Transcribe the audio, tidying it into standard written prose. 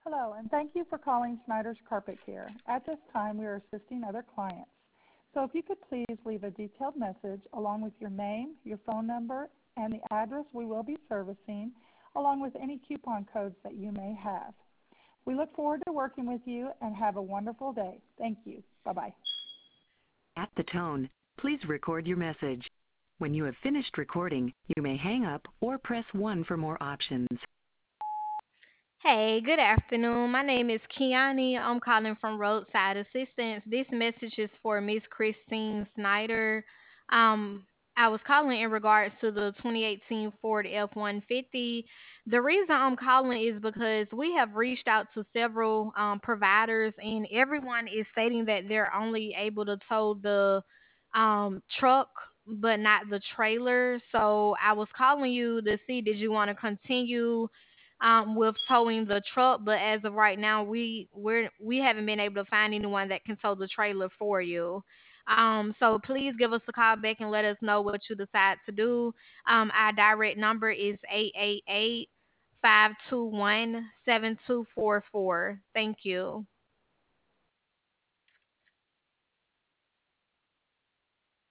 Hello, and thank you for calling Snyder's Carpet Care. At this time, we are assisting other clients. So if you could please leave a detailed message along with your name, your phone number, and the address we will be servicing, along with any coupon codes that you may have. We look forward to working with you and have a wonderful day. Thank you. Bye-bye. At the tone, please record your message. When you have finished recording, you may hang up or press 1 for more options. Hey, good afternoon. My name is Kiani. I'm calling from Roadside Assistance. This message is for Miss Christine Snyder. Um, I was calling in regards to the 2018 Ford F-150. The reason I'm calling is because we have reached out to several providers, and everyone is stating that they're only able to tow the truck, but not the trailer. So I was calling you to see, did you want to continue with towing the truck, but as of right now, we haven't been able to find anyone that can tow the trailer for you. So please give us a call back and let us know what you decide to do. Our direct number is 888-521-7244. Thank you.